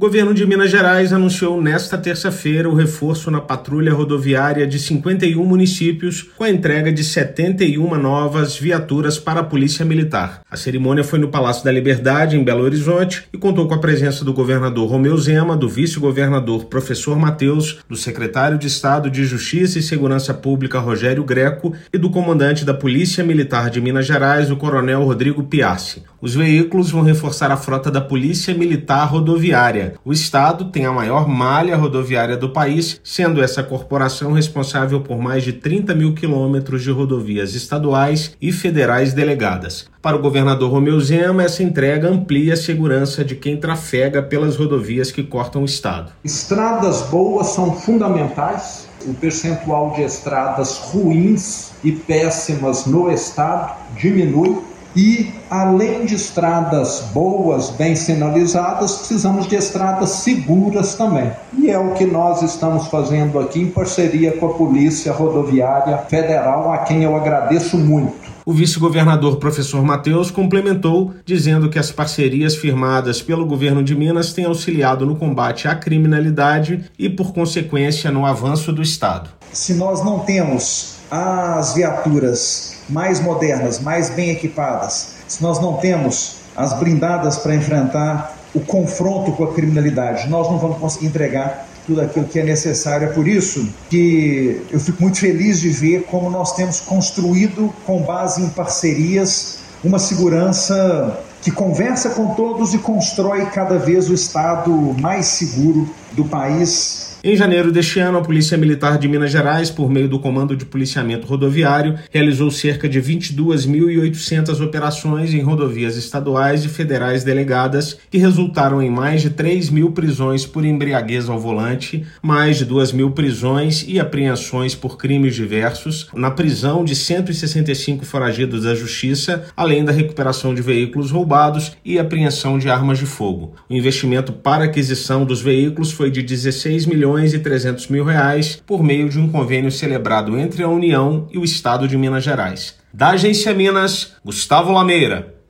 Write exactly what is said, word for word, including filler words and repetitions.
governo de Minas Gerais anunciou nesta terça-feira o reforço na patrulha rodoviária de cinquenta e um municípios, com a entrega de setenta e uma novas viaturas para a Polícia Militar. A cerimônia foi no Palácio da Liberdade, em Belo Horizonte, e contou com a presença do governador Romeu Zema, do vice-governador Professor Matheus, do secretário de Estado de Justiça e Segurança Pública Rogério Greco e do comandante da Polícia Militar de Minas Gerais, o coronel Rodrigo Piassi. Os veículos vão reforçar a frota da Polícia Militar Rodoviária. O Estado tem a maior malha rodoviária do país, sendo essa corporação responsável por mais de trinta mil quilômetros de rodovias estaduais e federais delegadas. Para o governador Romeu Zema, essa entrega amplia a segurança de quem trafega pelas rodovias que cortam o Estado. Estradas boas são fundamentais. O percentual de estradas ruins e péssimas no Estado diminui. E, além de estradas boas, bem sinalizadas, precisamos de estradas seguras também. E é o que nós estamos fazendo aqui em parceria com a Polícia Rodoviária Federal, a quem eu agradeço muito. O vice-governador Professor Matheus complementou, dizendo que as parcerias firmadas pelo governo de Minas têm auxiliado no combate à criminalidade e, por consequência, no avanço do Estado. Se nós não temos as viaturas mais modernas, mais bem equipadas, se nós não temos as blindadas para enfrentar o confronto com a criminalidade, nós não vamos conseguir entregar tudo aquilo que é necessário. É por isso que eu fico muito feliz de ver como nós temos construído, com base em parcerias, uma segurança que conversa com todos e constrói cada vez o estado mais seguro do país. Em janeiro deste ano, a Polícia Militar de Minas Gerais, por meio do Comando de Policiamento Rodoviário, realizou cerca de vinte e duas mil e oitocentas operações em rodovias estaduais e federais delegadas, que resultaram em mais de três mil prisões por embriaguez ao volante, mais de duas mil prisões e apreensões por crimes diversos, na prisão de cento e sessenta e cinco foragidos da Justiça, além da recuperação de veículos roubados e apreensão de armas de fogo. O investimento para aquisição dos veículos foi de dezesseis milhões e trezentos mil reais por meio de um convênio celebrado entre a União e o Estado de Minas Gerais. Da Agência Minas, Gustavo Lameira.